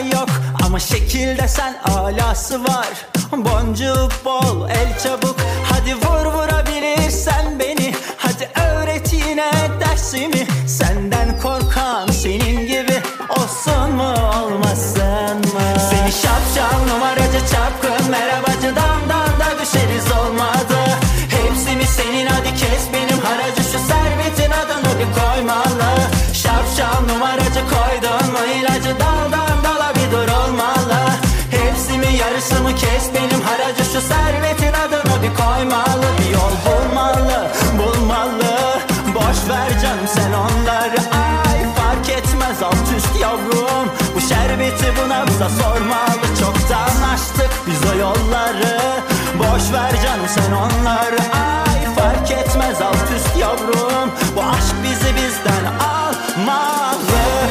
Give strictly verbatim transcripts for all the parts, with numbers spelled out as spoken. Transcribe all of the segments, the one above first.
yok ama şekilde sen alası var. Boncuğu bol, el çabuk, hadi vur vurabilirsen beni. Hadi öğret yine dersimi, senden korkan senin gibi olsun mu olmasın mı? Seni şapşal numaracı çapkın merhabacı damdan da düşeriz olmadı. Hepsi mi senin, hadi kes benim haracı, şu servetin adını bir koymalı. Şapşal numaracı koydun mu ilacı, daldan dala bir dur olmalı. Hepsi mi yarısı mı, kes benim haracı, şu servetin adını bir koymalı. Bir yol bulmalı, bulmalı, boş ver canım sen onları. Ay fark etmez alt üst yavrum, bu şerbeti bu nabza sormalı. Çoktan açtık biz o yolları, boş ver canım sen onları. Ay fark etmez alt üst yavrum, bu aşk bizi bizden almalı.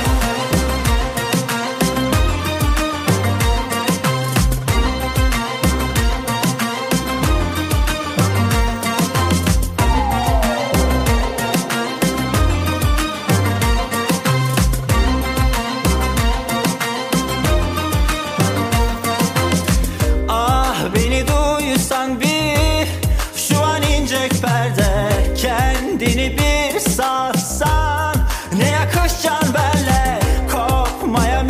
Beni duysan bir, şu an incek perde, kendini bir satsan ne yakışacaksın benle, kopmaya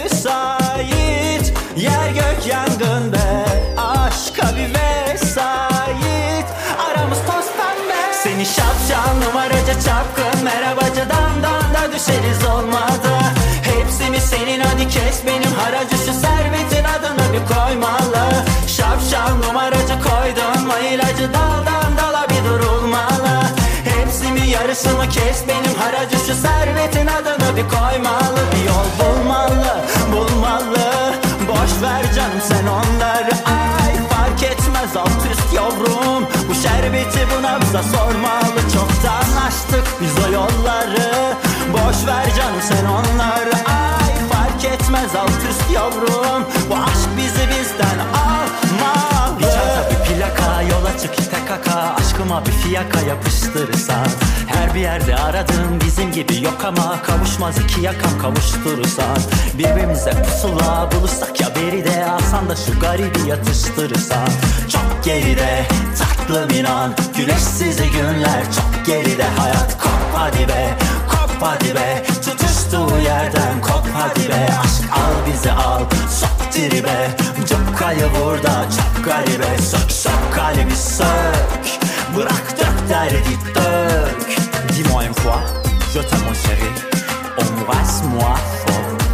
müsait. Yer gök yangın be, aşka bir vesait, aramız toz pembe. Seni şapşal numaracı çapkın merhabacı damdan da düşeriz olmadı. Hepsi mi senin, hadi kes benim haracı, şu servetin adını bir koymalı. Şapşal numaracı koydun mu ilacı, daldan dala bir durulmalı. Hepsi mi yarısı mı, kes benim haracı, şu servetin adını bir koymalı. Bir yol bulmalı, bulmalı, boş ver canım sen onları. Ay fark etmez alt üst yavrum, bu şerbeti bu nabza sormalı. Çoktan açtık biz o yolları, boş ver canım sen onları. Ay fark etmez alt üst yavrum, bu aşk bizi bizden almalı. Bir çanta bir plaka, yola çık ite kaka, aşkıma bir fiyaka yapıştırırsan. Her bir yerde aradığım bizim gibi yok ama kavuşmaz iki yakam kavuşturursan. Birbirimize pusula bulursak ya beride, alsan da şu garibi yatıştırırsan. Çok geride tatlım inan, güneşsiz günler çok geride. Hayat kop hadi be, kop hadi be, tutuştuğu yerden kop hadi be. Aşk al bizi al, sok tribe, cukkayı vur da çok garibe. Sök sök kalbi sök, bırak dök derdi dök. Dis-moi une fois, je t'aime mon chéri, embrasse-moi fort.